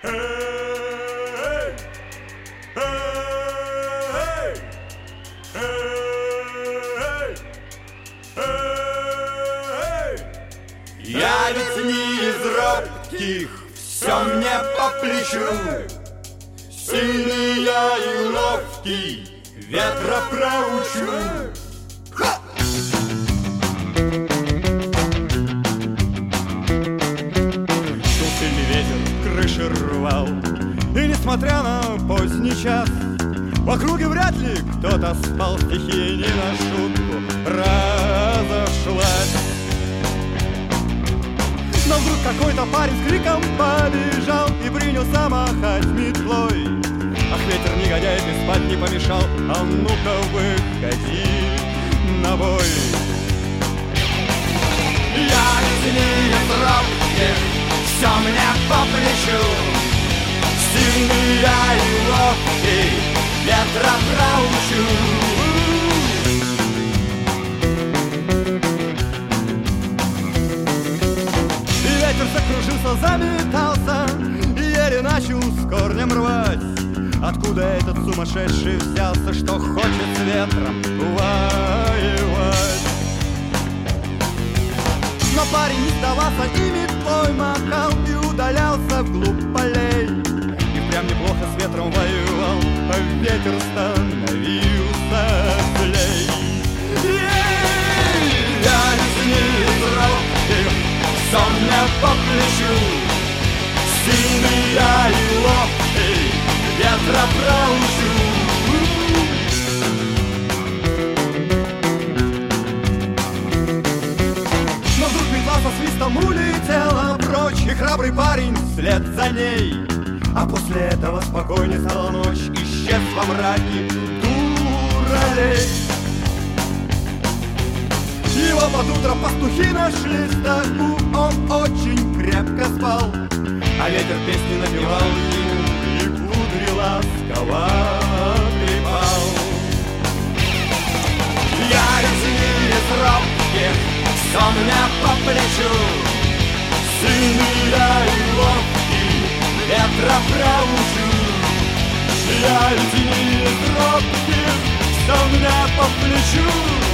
Я ведь не из робких, все мне по плечу. Сильный я и ловкий, ветра проучу. Шел сильный ветер, крыши рвал, и несмотря на поздний час, в округе вряд ли кто-то спал, стихия не на шутку разошлась. Но вдруг какой-то парень с криком побежал и принялся махать метлой. Ах, ветер негодяй, ты спать не помешал, а ну-ка выходи на бой. Я ведь не из робких, все мне по плечу. Сильный я и ловкий, ветра проучу. Ветер закружился, заметался и еле начал с корнем рвать. Откуда этот сумасшедший взялся, что хочет с ветром воевать? Но парень не сдавался и метлой махал и удалялся вглубь полей. И прям неплохо с ветром воевал, а ветер становился злей. Я ведь не из робких, все мне по плечу. Сильный я и ловкий, ветра проучу. Но вдруг метла со свистом улетела прочь, и храбрый парень вслед за ней. А после этого спокойней стала ночь, исчез во мраке дуралей. Его под утро пастухи нашли в стогу, он очень крепко спал, а ветер песни напевал ему и кудри ласково трепал. Я ведь не из робких, все мне по плечу. Сильный я и ловкий, ветра проучу. Я ведь не из робких, все мне по плечу.